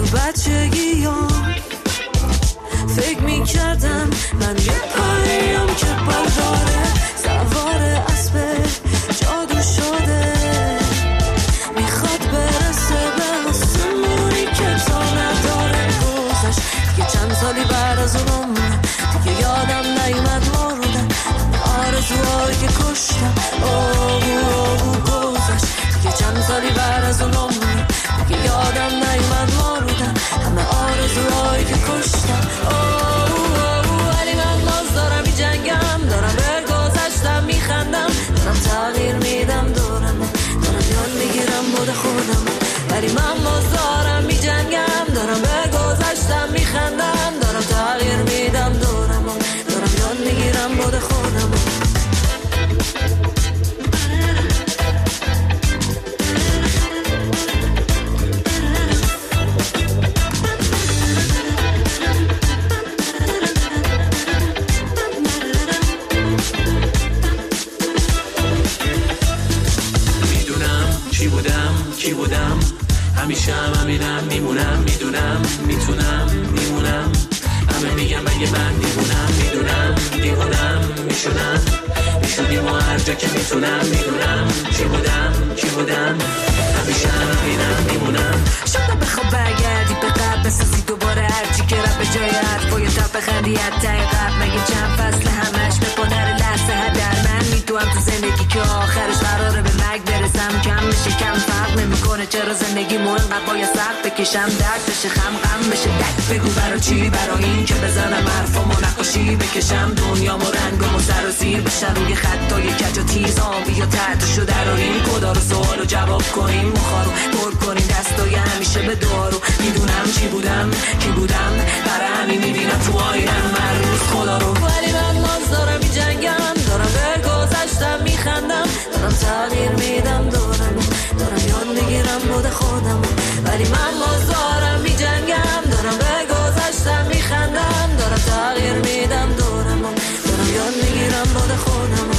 بچگیام فکر میکردم من یه پریم که برداره سوار اسب جادو شده میخواد برسه به آسمونی که تا نداره گذشت دیگه چند سالی بعد از اونم دیگه یادم نیومد مردم آرزوهایی که کشتم گذشت دیگه چند سالی بعد از اونم دیگه یادم نیومد مردم همه آرزوهایی که کشتم ولی من باز دارم می جنگم دارم به گذشتم میخندم دارم تغییر میدم دارم یاد میگیرم بود خودم ولی من باز دارم می جنگم دارم به گذشتم میخندم دارم تغییر میدم دارم یاد میگیرم بود خودم کی بودم همیشه همینم میمونم میدونم میتونم میمونم همه میگم اگه من میدونم دیوونم میشونیم و هر جا که میتونم میدونم کی بودم همیشه همینم میمونم شاید بخواب برگردی به قبل بسازی دوباره هرچی که رب به جای حرفای تب بخندی حتی قبل مگه چند فصل همش بپنر لحظه هدر من میتونم تو زندگی که آخرش قراره به مرگ برسم کم میشه کم فرق نمیکنه چرا زندگی مورد قبای سخت بکشم درد بشه غم بشه دک بگو برای چی برای این که بزنم حرفامو نقاشی بکشم دنیامو رنگمو سر و زیر بشن روی خطای کج و تیز آبی یا تحتشو دراریم کدا رو سوالو جواب کنیم مخارو پر کنیم دستای همیشه به دارو میدونم چی بودم برای همین میبینم تو آینم هر روز خدا رو ولی من باز دارم می جنگم دارم به گذشتم میخندم دارم تغییر میدم دارم یاد میگیرم بود خودم ولی من باز دارم می جنگم دارم به گذشتم میخندم دارم تغییر میدم دارم یاد میگیرم بود خودم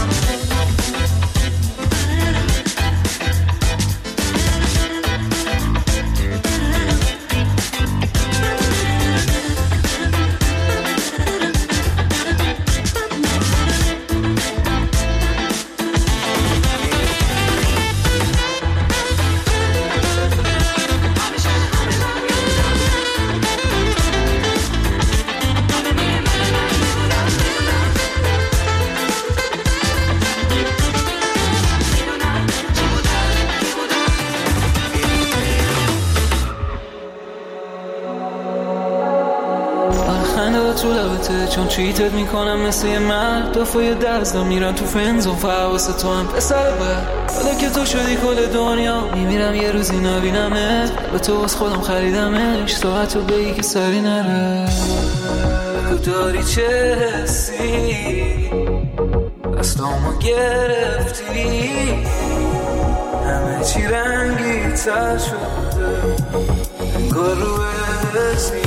تو لبته چون چیتت میکنم مثل یه مرد دفعه دستم میرن تو فنزون فحواس تو هم پسر بر حالا که تو شدی کل دنیا میمیرم یه روزی نبینمه به تو از خودم خریدمش ساعت رو بگی که سری نره بگو داری چه حسی دستامو گرفتی همه چی رنگی تر شده انگار رو حسی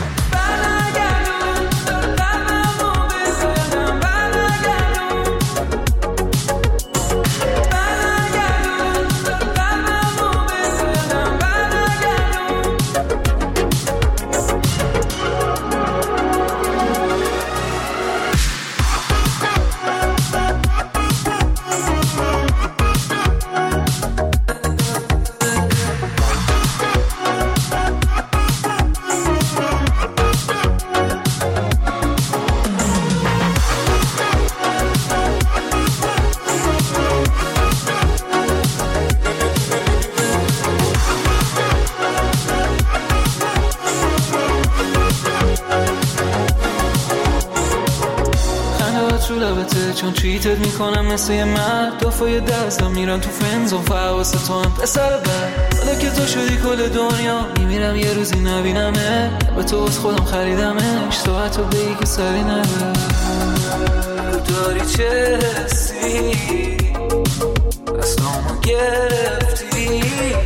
چون چیتت میکنم مثل یه مرد دفعه دستم میرن تو فنزون فحواس تو هم پسر بر حالا که تو شدی کل دنیا میمیرم یه روزی نبینمه به تو از خودم خریدمش ساعت رو بگی که سری نره داری چه حسی دستامو گرفتی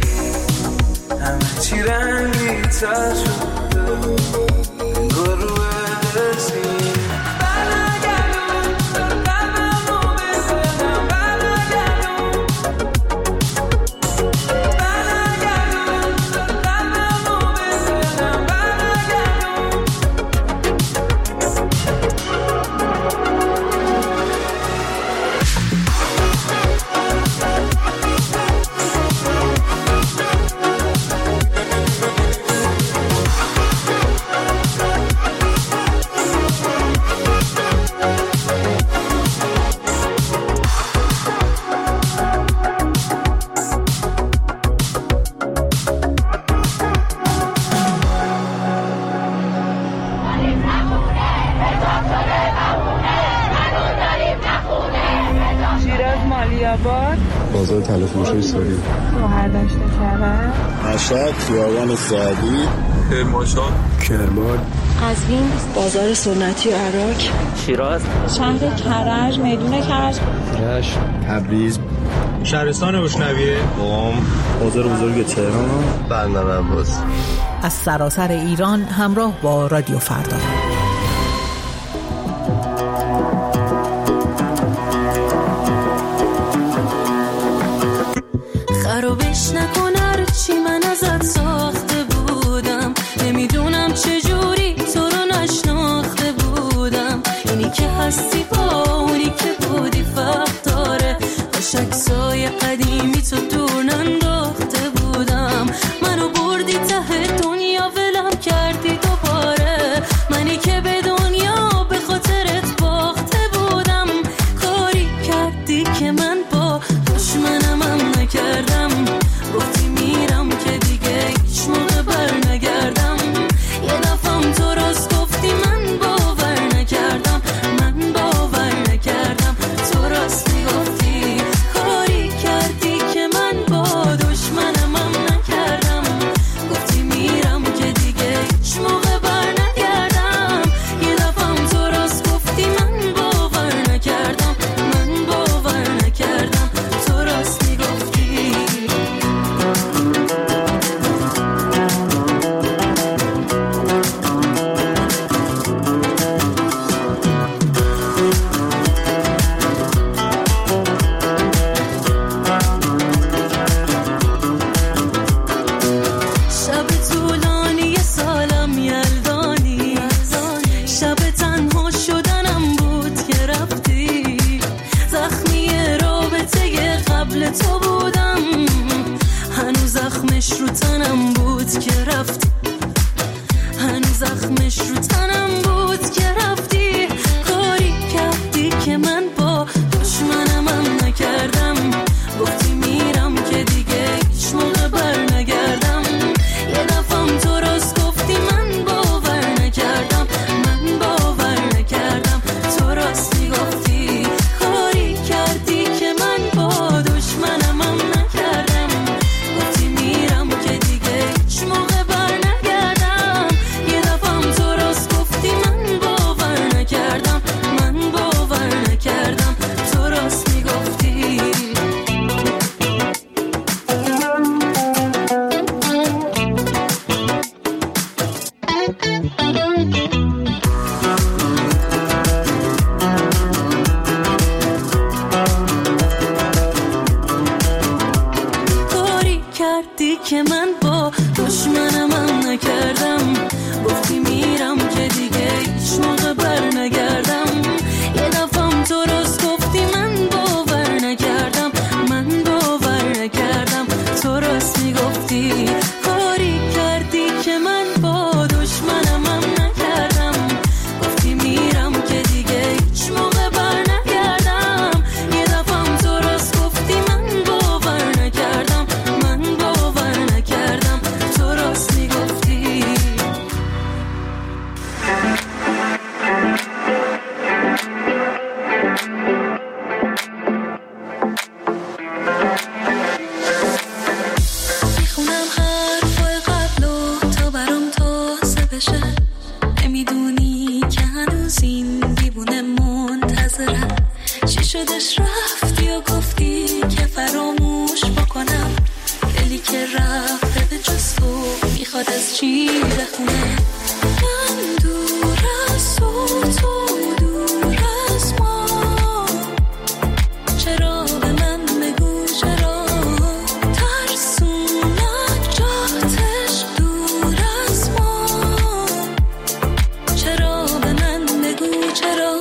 همه چی رنگی تر شده انگار رو حسی محل فروش ساری شوهر داشته کرد مشهد خیابان سعدی کرمانشاه کرمان قزوین بازار سنتی عراق شیراز شهر کرج میدون کرج رشت تبریز شهرستان روشنویه قم بازار بزرگ تهران بندر عباس. از سراسر ایران همراه با رادیو فردا. خرابش نکن هر چی من ازت ساخته بودم، نمیدونم چجوری تو رو نشناخته بودم. اینی که هستی با اونی که بودی فرق داره، باش عکسای قدیمی تو دور ننداخته بودم. منو بردی ته دنیا ولم کردی دوباره، منی که به دنیا به خاطرت باخته بودم. کاری کردی که من با دشمنم هم نکردم، گفتی میرم که دیگه هیچ موقع بر نگردم. یه دفعم تو راست گفتی من باور نکردم، من باور نکردم. تو راست میگفتی کاری کردی که من با دشمنم هم نکردم، گفتی میرم که دیگه هیچ موقع بر نگردم. یه دفعم تو راست گفتی من باور نکردم، من باور نکردم. تو راست میگفتی. شب طولانی سالم یلدانی، شب تنها شدنم بود که رفتی. زخمی رابطه قبل تو بودم، هنوز زخمش رو تنم بود که رفتی، هنوز زخمش رو تنم بود که رفتی. کاری کردی که من با دشمنم هم نکردم، گفتی میرم که دیگه هیچ موقع بر نگردم. یه دفعم تو راست گفتی من باور نکردم، من باور نکردم. تو راست میگفتی کاری کردی که من با دشمنم هم نکردم، گفتی میرم که دیگه هیچ موقع بر نگردم. یه دفعم تو راست گفتی من باور نکردم، من باور نکردم. تو راست میگفتی. کاری کردی که من با دشمنم هم نکردم، گفتی میرم که دیگه هیچ موقع بر نگردم. یه دفعم تو راست گفتی من باور نکردم، من باور نکردم. تو راست میگفتی کاری کردی که من با دشمنم هم نکردم، گفتی میرم که دیگه هیچ موقع بر نگردم. یه دفعم تو راست گفتی من باور نکردم، من باور نکردم. تو راست میگفتی. میخونم حرفای قبل و تا برام تازه بشه، نمیدونی که هنوز این دیوونه منتظرم. چی شدش رفتی و گفتی که فراموش بکنم، دلی که رفته به جز تو میخواد از چی بخونه. من دور از تو دور از ما، چرا به من بگو چرا ترسون نجاتش دور از ما، چرا به من بگو چرا.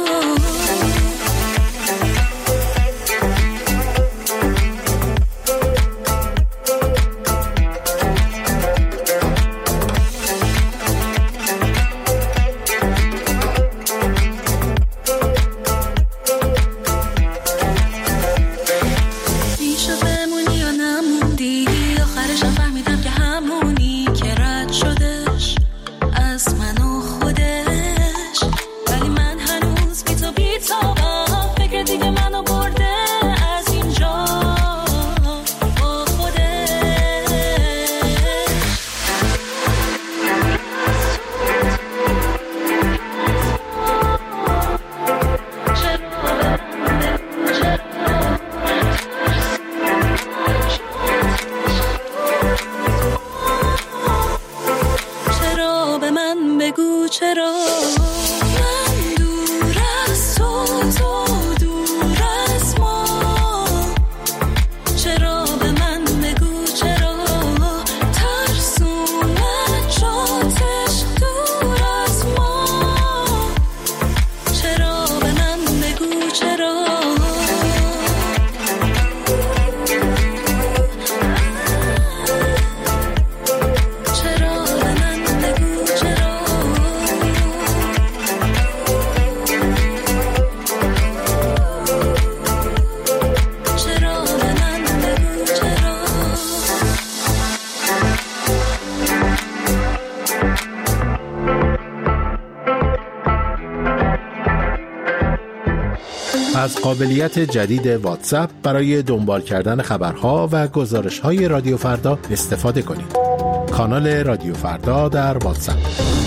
از قابلیت جدید واتساپ برای دنبال کردن خبرها و گزارش‌های رادیو فردا استفاده کنید. کانال رادیو فردا در واتساپ.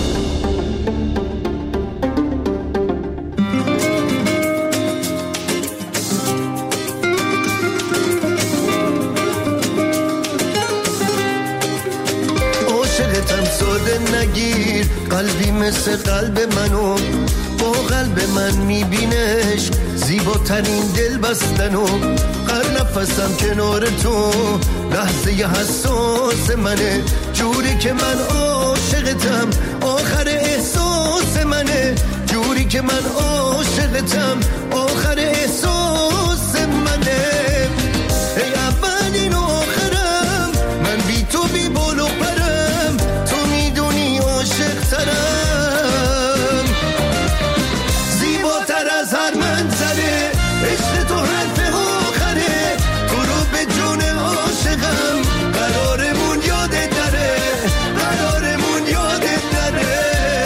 عاشقتم ساده نگیر، قلبی مثل قلب منو، با قلب من میبینش زیباترین دل بستنو، هر نفسم کنار تو لحظه حساس منه، جوری که من عاشقتم آخر احساس منه، جوری که من عاشقتم آخر احساس منه. ای اولین آخرم، من بی تو بی بال و پرم، تو میدونی عاشق ترم، زیباتر از هر منظره، عشق تو حرف آخره، تو رو به جون عاشقم، قرارمون یادت نره، قرارمون یادت نره.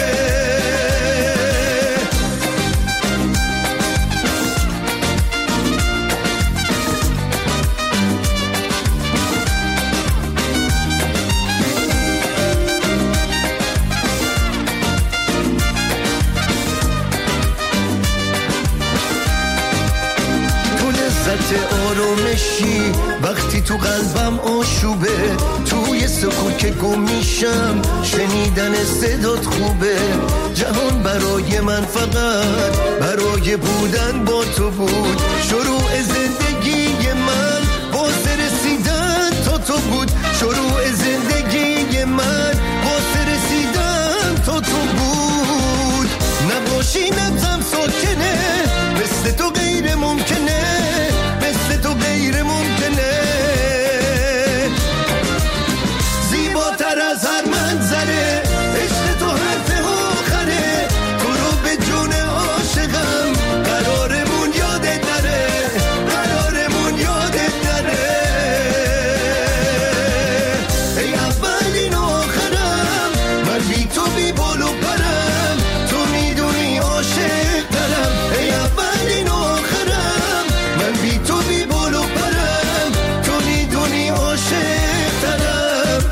آرومشی وقتی تو قلبم آشوبه، توی سکوت که گم میشم شنیدن صدات خوبه، جهان برای من فقط برای بودن با تو بود، شروع زندگی من واسه رسیدن تا تو بود، شروع زندگی من واسه رسیدن تا تو بود، نباشی نبزم ساکنه، مثل تو غیر ممکنه، مثل تو غیر ممکنه، زیباتر از هر منظره، عشق تو حرف آخره، تو رو به جون عاشقم، قرارمون یادت نره، قرارمون یادت نره. ای اولین آخرم، من بی تو بی بال و پرم، تو میدونی عاشق دارم، ای اولین آخرم، من بی تو بی بال و پرم، تو میدونی عاشق دارم.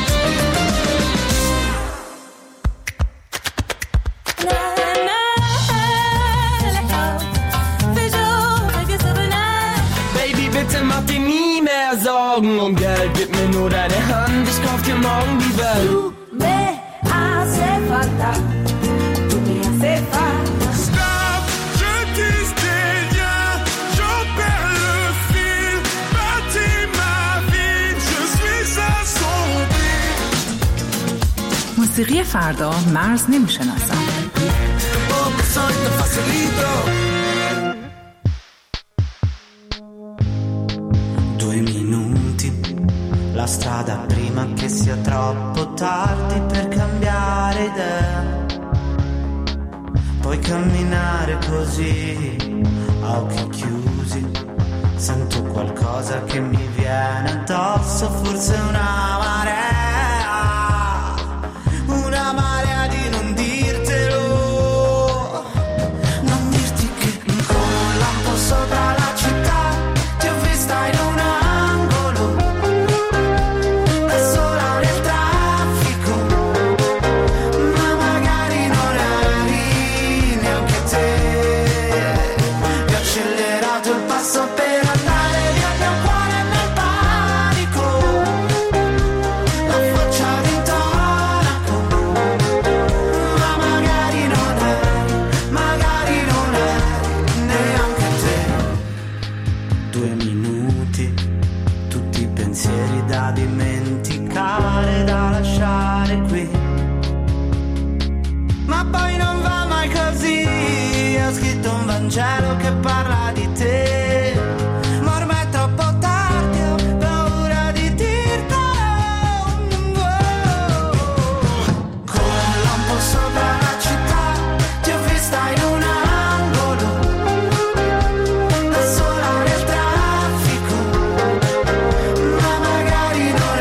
Baby, bitte mach dir nie mehr Sorgen um Geld, gib mir nur deine Hand, ich kauf dir morgen die Welt. Tu me hace falta, tu me hace falta. Stop, je tisse des liens, j'en perds le fil, bâtis ma vie, je suis assombri. موسیقی فردا مرز نمیشناسد. La strada prima che sia troppo tardi per cambiare idea, puoi camminare così a occhi chiusi, sento qualcosa che mi viene addosso, forse una marea di non dirtelo, non dirti che con un lampo sopra la città ti ho vista in un angolo, da sola nel traffico, ma magari non eri neanche te, vi ho accelerato il passo per andare via il mio cuore nel panico, la faccia d'intonaco, ma magari non eri neanche te. 2 minuti, tutti i pensieri da dimenticare, da lasciare qui, ma poi non va mai così, ho scritto un Vangelo che parla di te, ma ormai è troppo tardi, ho paura di dirtelo, con un lampo sopra la città ti ho vista in un angolo, da sola nel traffico, ma magari non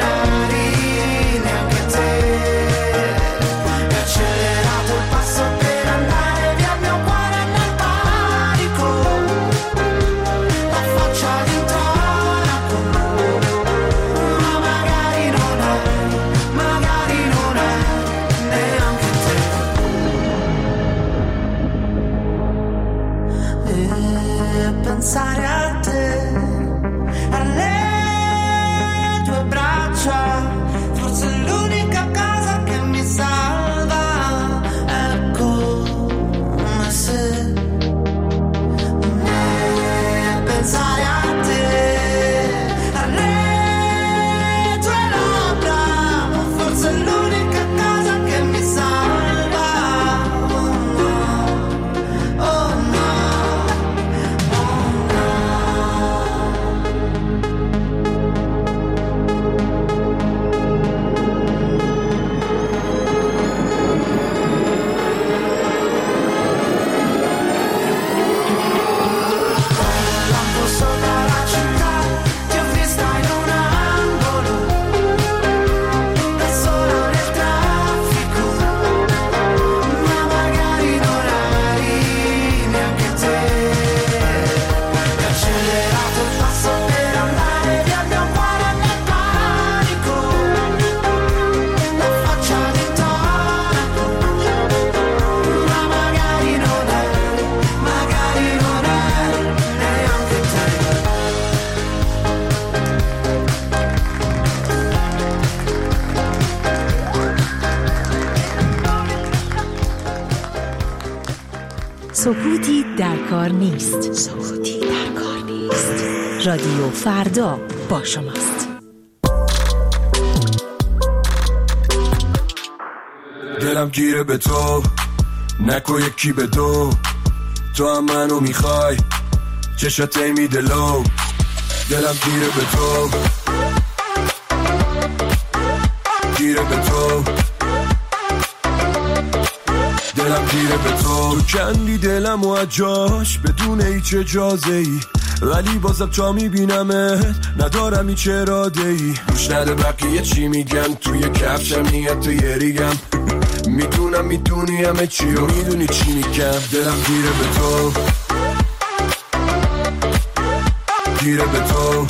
سکوتی در کار نیست. سکوتی در کار نیست. رادیو فردا با شماست. دلم گیره به تو، نکو یکی به دو، تو هم منو میخوای، چشات میده لو. دلم گیره به تو، گیره به تو، دلم گیره به تو. تو کندی دلم و جاش بدون هیچ اجازه ای، ولی بازم تا میبینمت ندارم هیچ اراده ای. گوش نده بقیه چی میگن، توی کفشم نیت تو یه ریگم. میدونم میدونی همه چی و میدونی چی میگم. دلم گیره به تو، گیره به تو،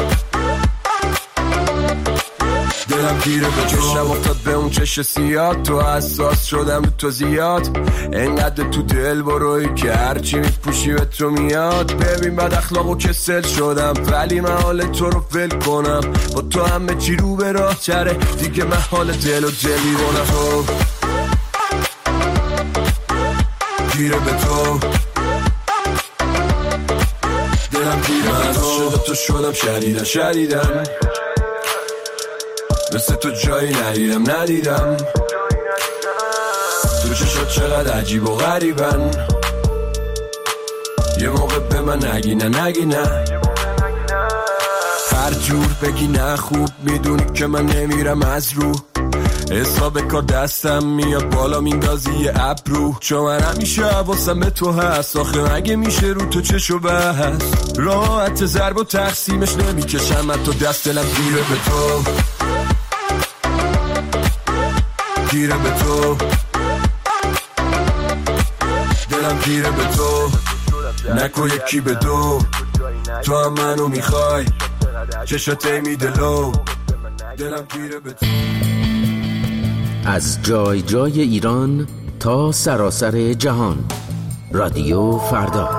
دلم گیره به تو. چشم افتاد به اون چش سیاد، تو حساس شدم تو زیاد. انقدر تو دل بروی که هرچی میپوشی به تو میاد. ببین بد اخلاق و کسل شدم، ولی من حال تو رو ول کنم. با تو همه چی رو به راه چره، دیگه من حال دل و دلی رونم. تو گیره به تو، دلم گیره به تو. تو شدم شدیدم مثل تو جایی ندیدم. تو چشات چقدر عجیب و غریبن، یه موقع به من نگی نه. هر جور بگی نه خوب، میدونی که من نمیرم از رو. حساب کار دستم میاد بالا میندازی یه ابرو. چون من همیشه حواسم به تو هست، آخه مگه میشه رو تو چشو بس. راحت ضرب و تقسیمش نمیکشم حتی دست. دلم گیره به تو، گیره به تو، دلم گیره به تو، نکو یکی به دو، تو هم منو میخوای، چشات میده لو. دلم گیره به تو. از جای جای ایران تا سراسر جهان، رادیو فردا.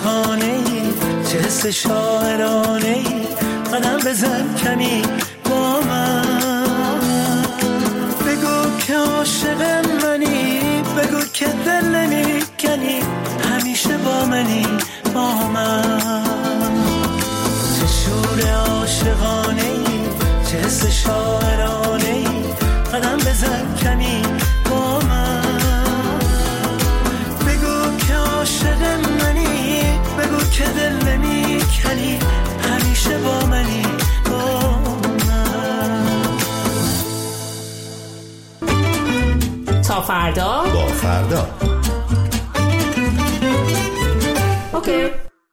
عاشقانه‌ای، چه حس شاعرانه‌ای، قدم بزن کمی با من. بگو که عاشق منی، بگو که دل نمیکنی، همیشه با منی با من. چه شور عاشقانه‌ای، چه حس شاعرانه‌ای، قدم بزن کمی با من. بگو که عاشق منی، بگو که دل نمیکنی، همیشه با منی با من. تا فردا با فردا. اوکی.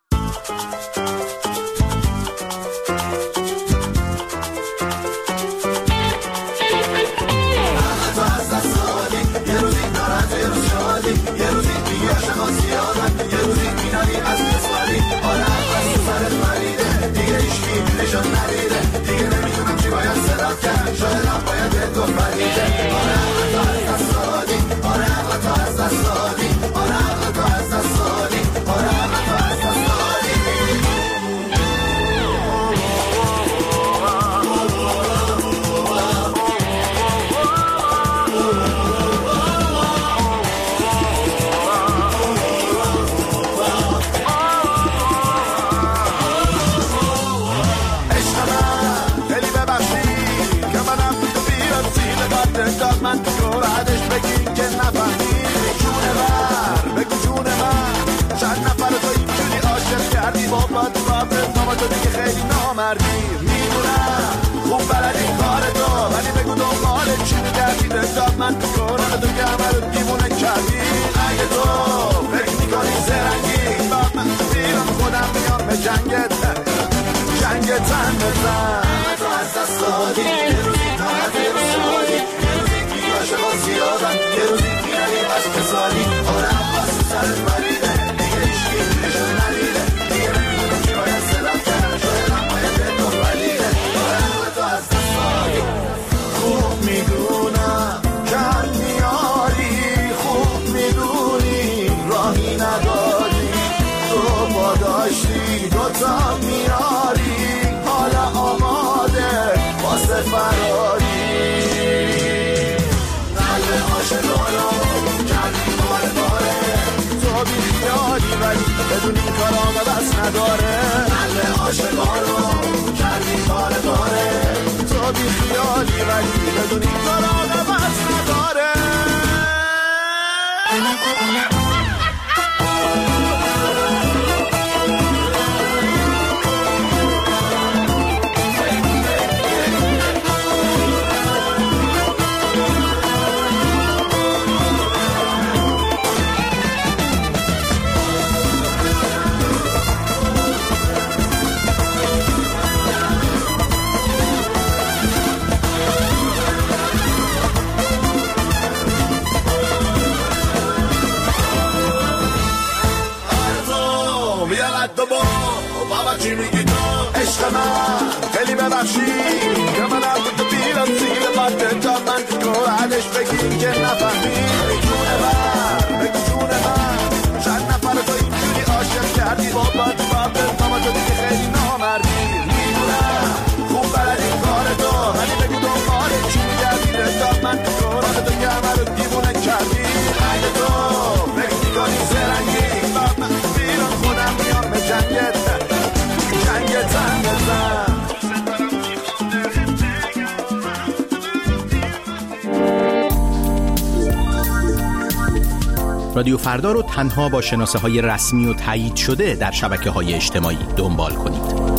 رادیو فردا رو تنها با شناسه های رسمی و تایید شده در شبکه های اجتماعی دنبال کنید.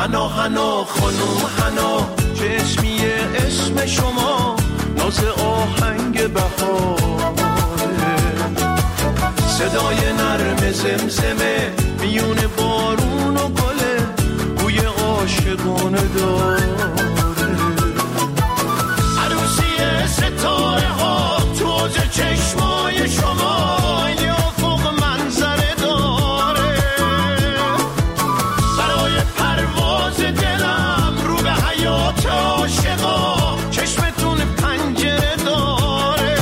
حنا حنا خانم حنا چشمیه اسم شما ناز آهنگ بهاره صدای نرم زمزمه میون بارون و گله بوی عاشقانه داره عروسی ستاره ها تو حوض چشمای شما این افق منظره داره برای پرواز دلم رو به حیات عاشقا چشمتون پنجره داره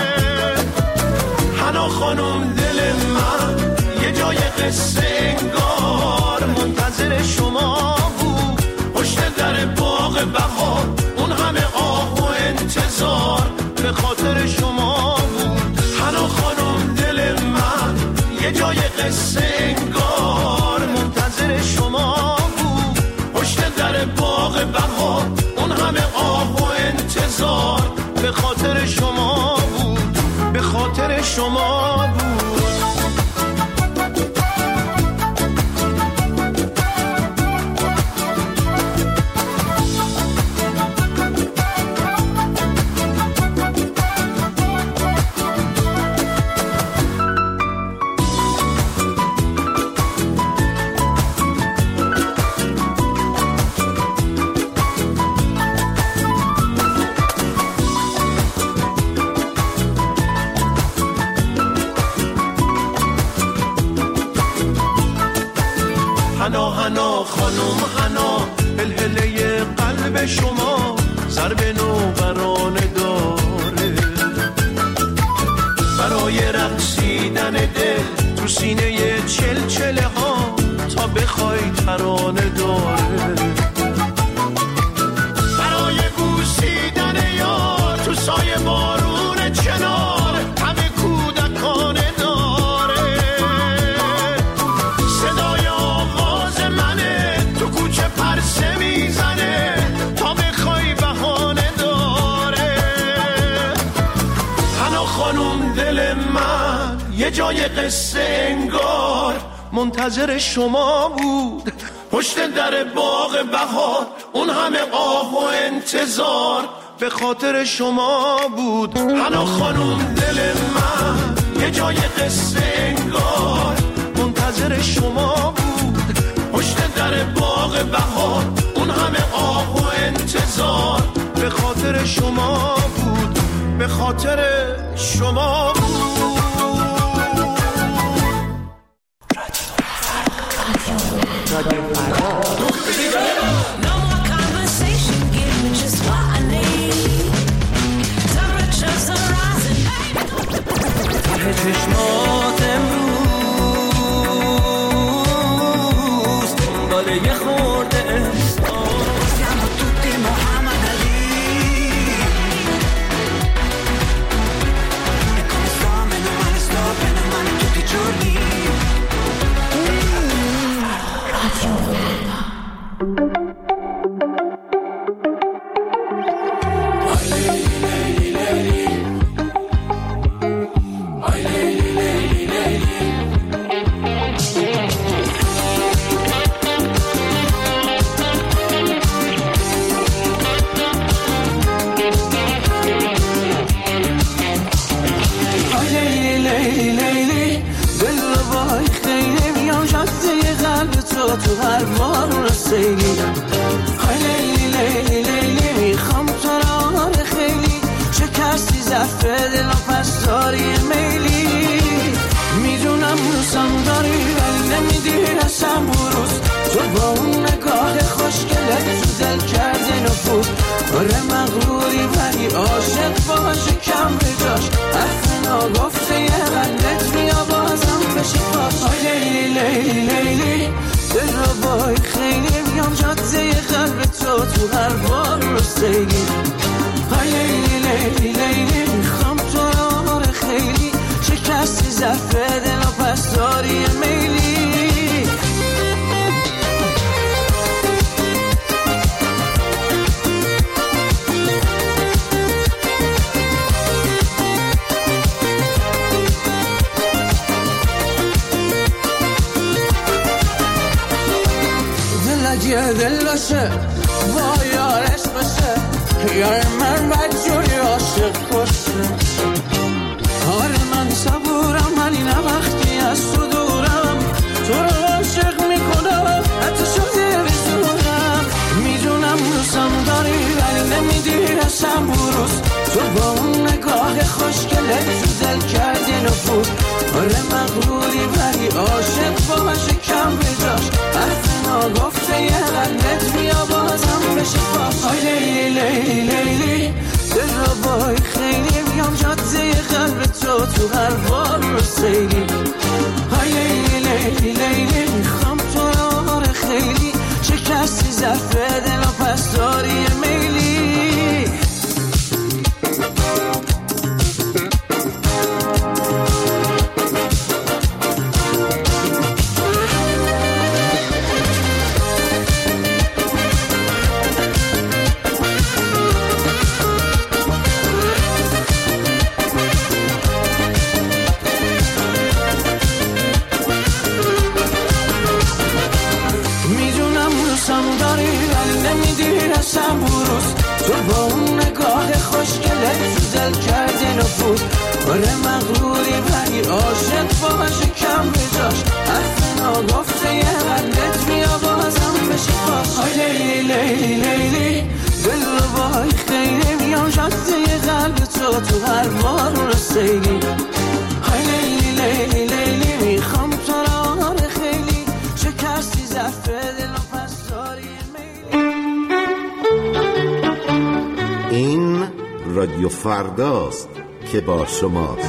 حنا خانم دل من یه جای قصه انگار منتظر شما بود پشت در باغ بهار اون همه آه و انتظار به خاطر شما بود حنا خانم دل من یه جای قصه انگار منتظر شما بود پشت در باغ بهار اون همه آه و انتظار به خاطر شما بود به خاطر شما بود حنا حنا خانم حنا هلهله قلب شما ضرب نوبرانه داره برای رقصیدن دل تو سینه چلچله ها تا بخوای ترانه داره برای بوسیدن یار تو سایه بارون چنار همه کودکانه داره صدای آواز منه تو کوچه پرسه میزنه تا بخوای بهانه داره حنا خانم دل من یه جای قصه انگار منتظر شما بود پشت در باغ بهار اون همه آه و انتظار به خاطر شما بود حنا خانم دل من یه جای قصه انگار منتظر شما بود پشت در باغ بهار اون همه آه و انتظار به خاطر شما بود به خاطر شما بود چشمات امروز دنبال یه خورده siamo tutti Muhammad Ali e come sto bene male tutti i giorni تو هر بارون سیلی های لیلی لیلی لیلی میخوام تو را خیلی شکستی ظرف دل و پس داری میلی میدونم دوستم داری ولی نمیدی رسم بروز تو با اون نگاه خوشگلت تو دل کرده نفوذ آره مغروری ولی عاشق باشه کم به جاش حرف ناگفته یه قلبت بیا بازم بشی پاش های لیلی لیلی لیلی دل رو بای خیلی میام جاده قلب تو هر بار رو سیلی های لیلی لیلی لیلی میخوام تو را خیلی شکستی ظرف دل و پس داری میلی یه دل باشه با یارش باشه، یار من بدجوری عاشق باشه. آره من صبورم ولی نه وقتی از تو دورم، تو رو عاشق میکنم حتی شده بزورم. میدونم دوستم داری ولی نمیدی رسم بروز، تو با اون نگاه خوشگلت تو دل کردی نفوذ. آره مغروری ولی عاشق با شکم بجاش، حرف ناگفته یه قلبت بیا بازم بشه باش. آی لیلی لیلی لیلی دل رو بای خیلی بیام جاده قلب تو هر بار رو سیلی. آی لیلی لیلی لیلی میخوام تو رو خیلی، چه کسی ظرف دل و پس داری میلی. تو با اون نگاه خوشگلت تو دل کردی نفوذ. آره مغروری ولی عاشق با شکم بجاش، حرف ناگفته یه قلبت بیا بازم بشه باش. آی لیلی لیلی لیلی دل رو بای خیلی میام جاده قلب تو هر بار رو سیلی. آی لیلی لیلی لیلی میخوام تو رو خیلی، چه کسی ظرف دل و پس داری این رادیو فرداست که با شماست.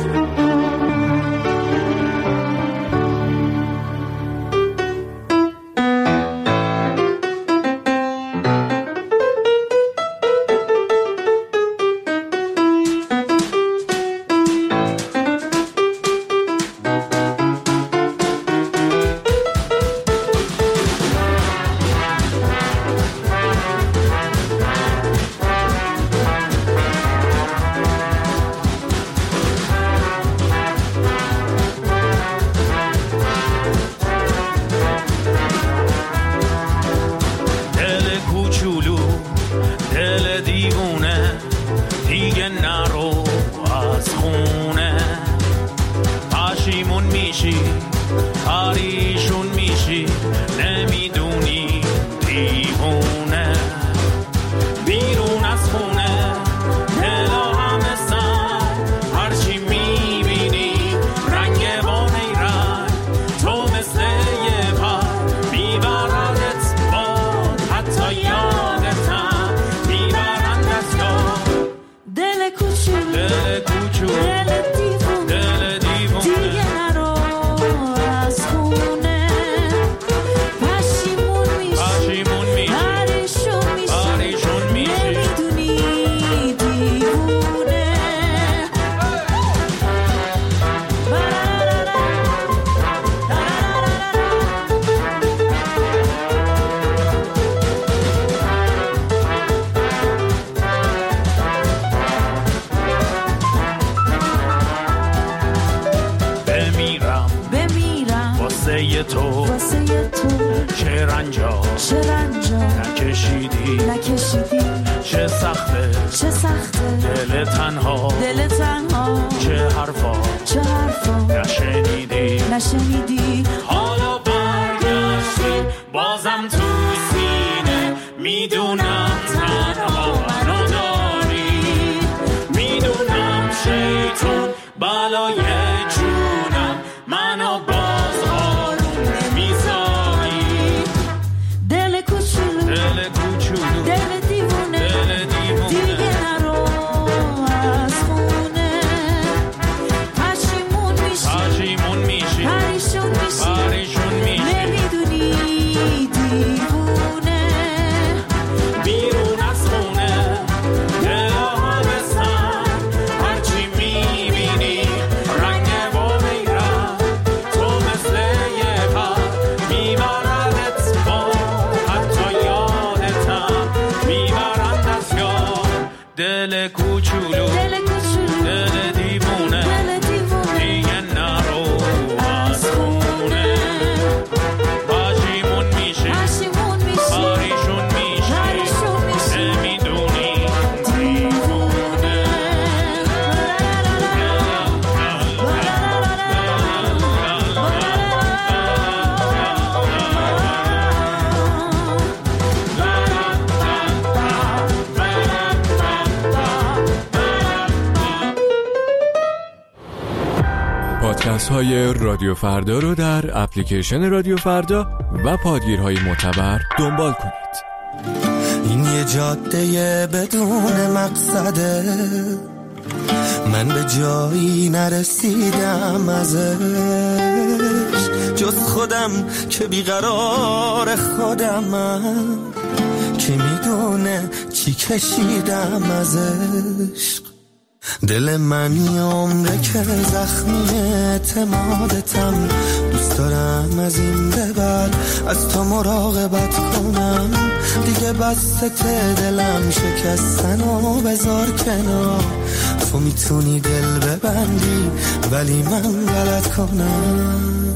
پادکست‌های رادیو فردا رو در اپلیکیشن رادیو فردا و پادگیرهای معتبر دنبال کنید. این یه جاده بدون مقصده، من به جایی نرسیدم ازش، جز خودم که بیقرار خودمم، که میدونه چی کشیدم ازش. دل من یه عمره که زخمی اعتمادتم، دوست دارم از این به بعد از تو مراقبت کنم. دیگه بسته دلم شکستن و بذار کنار، تو میتونی دل ببندی ولی من غلط کنم.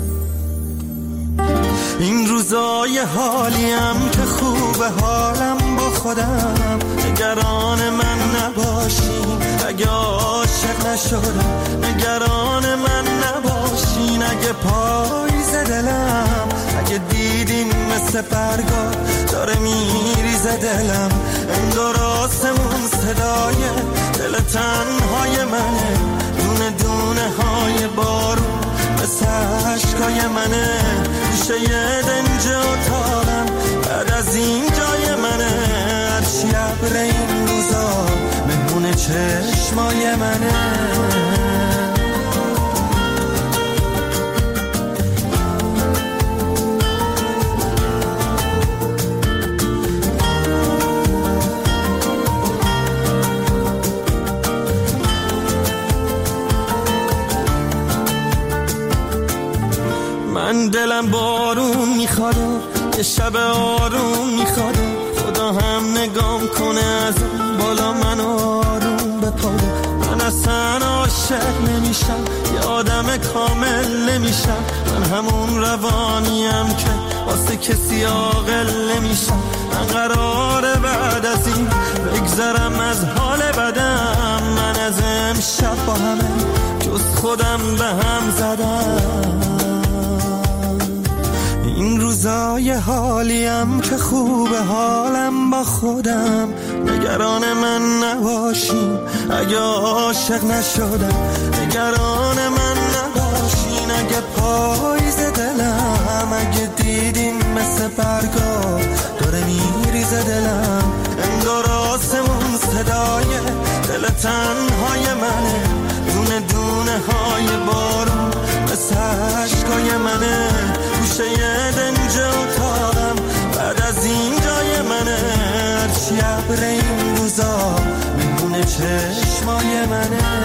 این روزای حالیم که خوبه حالم با خودم، نگران من نباشین اگه عاشق نشدم، نگران من نباشین اگه پاییز دلم، اگه دیدین مثل برگا داره میریزه دلم، انگار آسمون صدای دل تنهای منه، دونه دونه های بارون مثل عشقای منه، میشه یه دنج اتاقم بعد از این جای منه، هرچی ابر این روزا مهمون چشمای منه. من دلم بارون میخواد، یه شب آروم میخواد، خدا هم نگام کنه از بالا من آروم بپاره. من اصلا عاشق نمیشم، یه آدم کامل نمیشم، من همون روانیم که واسه کسی عاقل نمیشم. من قراره بعد از این بگذرم از حال بدم، من از امشب با همه جز خودم به هم زدم. این روزای حالیم که خوبه حالم با خودم، نگران من نباشین اگه عاشق نشدم، نگران من نباشین اگه پاییز دلم، اگه دیدین مثل برگا داره میریزه دلم، انگار آسمون صدای دل تنهای منه، دونه دونه های بارون مثل عشقای منه، گوشه یه دنج اتاقم بعد از این جای منه، هرچی ابر این روزا مهمون چشمای منه.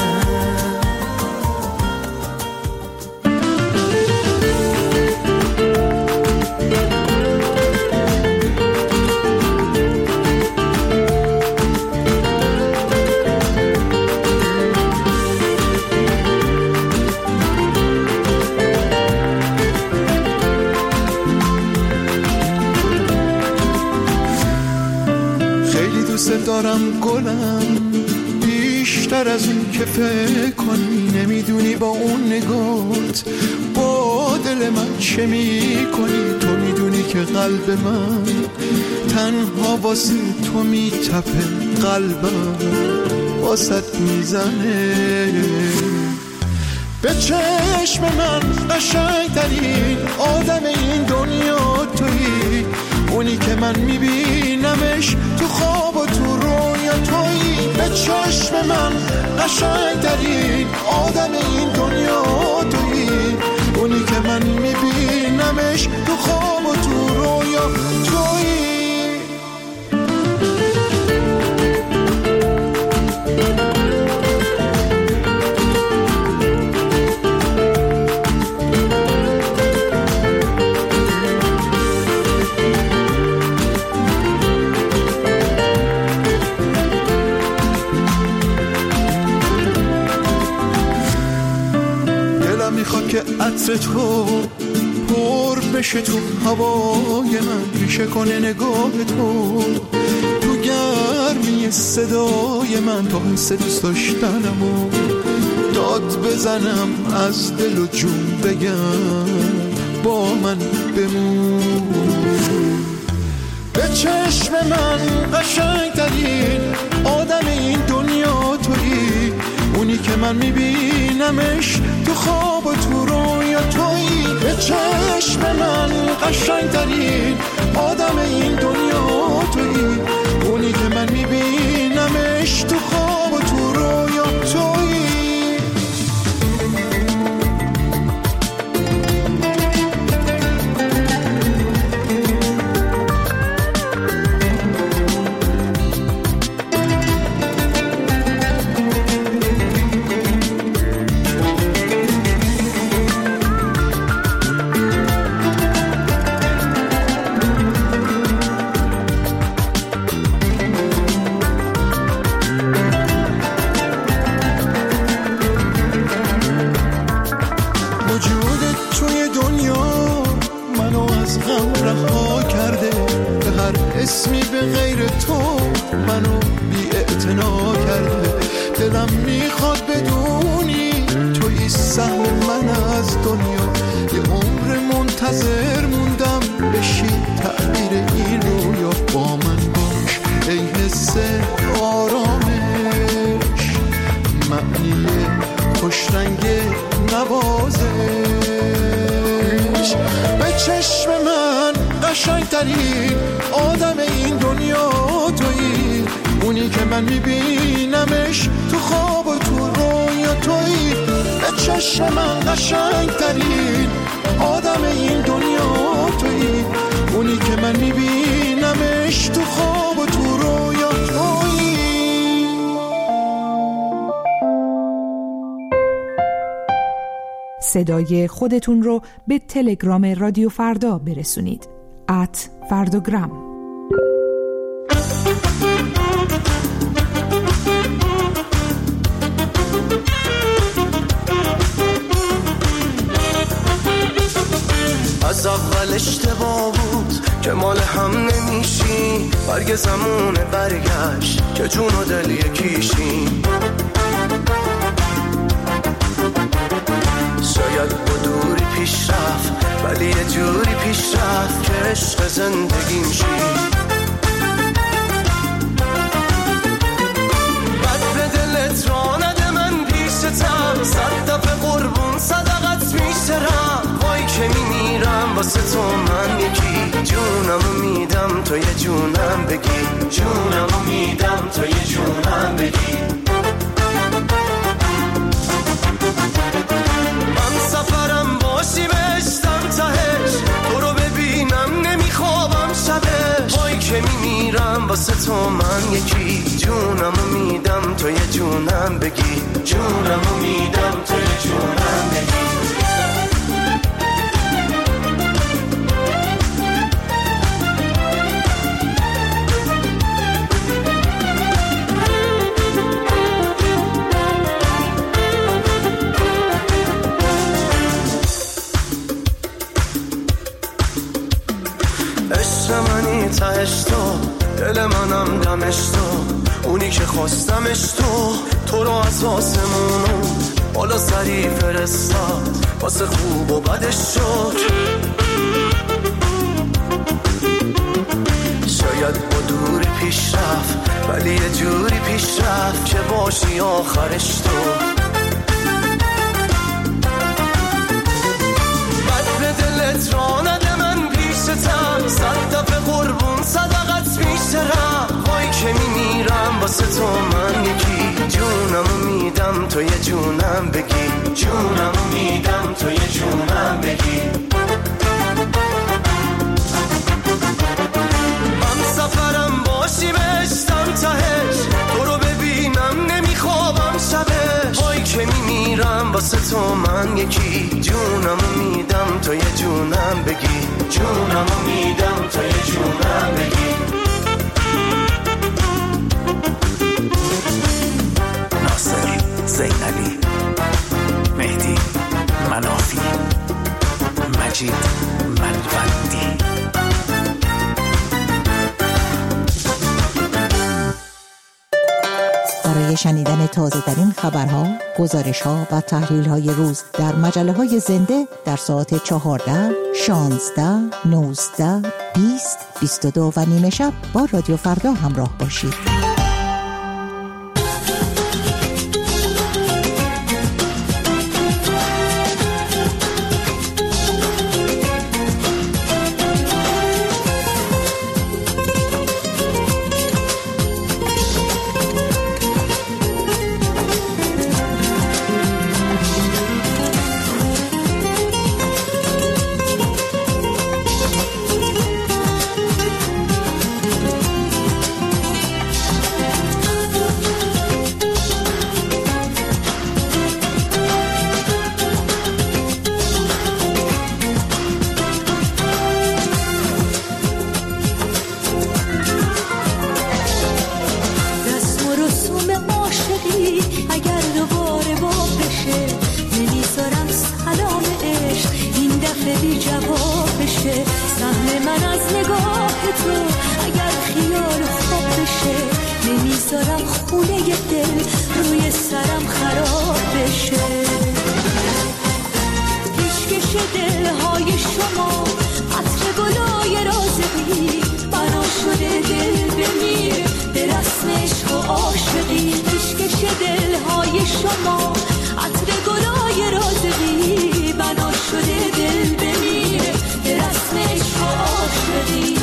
دارم گلم بیشتر از اون که فکر کنی، نمیدونی با اون نگات با دل من چه میکنی، تو میدونی که قلب من تنها واسه تو میتپه، قلبم واسط میزنه. به چشم من قشنگترین آدم این دنیا تویی، اونی که من میبینمش تو خواب و تو رویا تویی. به چشم من قشنگترین آدم این دنیا تویی، اونی که من میبینمش تو خواب و تو رویا تویی. میخواد که عطر تو پر بشه تو هوای من، ریشه کنه نگاه تو گرمی صدای من، تا حس دوست داشتنمو داد بزنم از دل و جون بگم با من بمون. به چشم من قشنگترین آدم این دنیا تویی، اونی که که من میبینمش تو خواب و تو رویا تویی. به چشم من قشنگترین آدم این دنیا تویی، اونی که من میبینمش تو خواب و تو رویا تویی. اسمی به غیر تو منو بی اعتنا کرده. دلم میخواد بدونی توی سهم من از دنیا. یه عمر منتظر موندم بشی تعبیر این رویا. با من باش ای حس آرامش، معنی خوشرنگ نوازش. به چشم من قشنگترین آدم این دنیا تویی، اونی که من میبینمش تو خواب و تو رویا تویی. به چشم من قشنگترین آدم این دنیا تویی، اونی که من میبینمش تو خواب و تو رویا تویی. صدای خودتون رو به تلگرام رادیو فردا برسونید. @فرداگرام. از اول اشتباه بود که مال هم نمیشی، برگ زمونه برگشت که جون و دل یکیشی. شاید با دوری پیش رفت ولی یه جوری پیش رفت که عشق زندگیم شی. بد به دلت را نده من پیشتم، 100 دفعه قربون صدقت میشترم. وای که میمیرم واسه تو من یکی، جونمو میدم تو یه جونم بگی، جونمو میدم تو یه جونم بگی. سفرم باشی بشتم تهش، تو رو ببینم نمیخوابم شبش. وای که میمیرم واسه تو من یکی، جونمو میدم تو یه جونم بگی، جونمو میدم تو یه جونم بگی. تهش تو، دل منم دمش تو، اونی که خواستمش تو رو از آسمونو بالا سری فرستاد، واسه خوب و بدش شد. شاید با دوری پیش رفت ولی یه جوری پیش رفت که باشی آخرش تو. بد به دلت را نده من پیشتم، 100 دفعه قربون صدقت میشترم. وای که میمیرم واسه تو من یکی، جونمو میدم تو یه جونم بگی، جونمو میدم تو یه جونم بگی. من سفرم باشی بشتم تهش، تو رو ببینم نمیخوابم شبش. وای که میمیرم واسه تو من یکی، جونمو میدم تو یه جونم بگی، جونمو میدم تو یه جونم بگی. ناصر زینبی، مهدی منافی، مجید ملوندی. برای شنیدن تازه‌ترین خبرها، گزارش‌ها و تحلیل‌های روز در مجله‌های زنده در ساعت 14، 16، 19، 20، 22 و نیمه شب با رادیو فردا همراه باشید. شما عطر گلای رازقی بنا شده دل بمیره به رسم عشق و عاشقی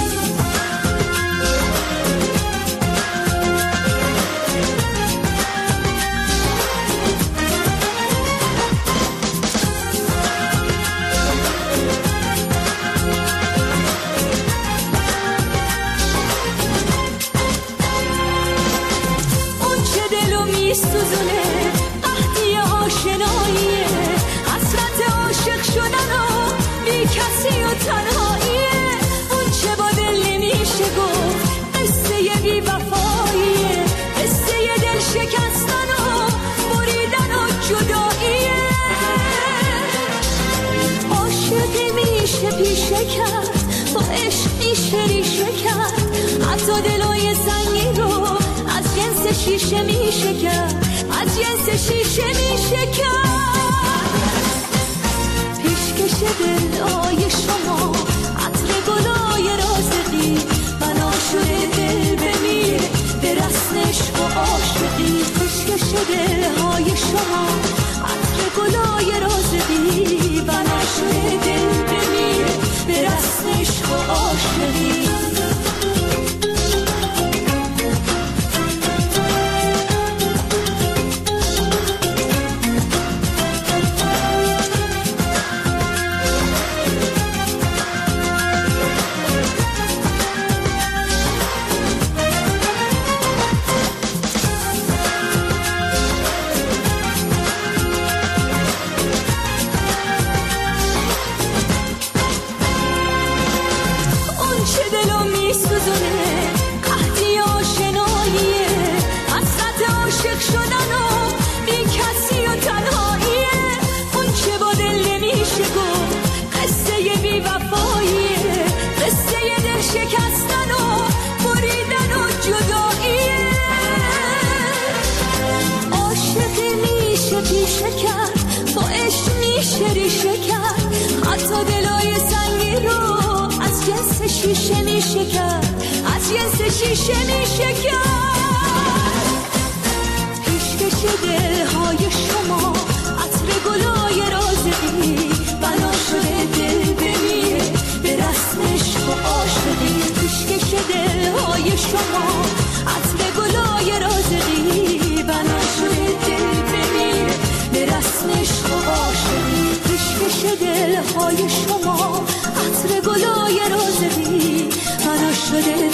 سوزونه قهدی آشناییه حسرت عاشق شدن و بی کسی و تنهاییه اون چه با دل نمیشه گفت قصه بی وفاییه قصه دل شکستن و بریدن و جداییه عاشقی میشه پیشه کرد با عشق میشه ریشه کرد حتی دلای سنگی رو از جنس شیشه میشه کرد از جنس شیشه میشه کرد پیشکش دلای شما عطر گلای رازقی بنا شده دل بمیره به رسم عشق و عاشقی پیشکش دلهای شما عطر گلای رازقی بنا شده دل بمیره به رسم عشق و عاشقی شیشه میشه کرد از جنس شیشه میشه کرد پیشکش دلهای شما عطر گلای رازقی بنا شده دل بمیره به رسم عشق و عاشقی پیشکش دلهای شما عطر گلای رازقی بنا شده دل بمیره به رسم عشق و عاشقی پیشکش دلهای شما عطر گلای رازقی بنا شده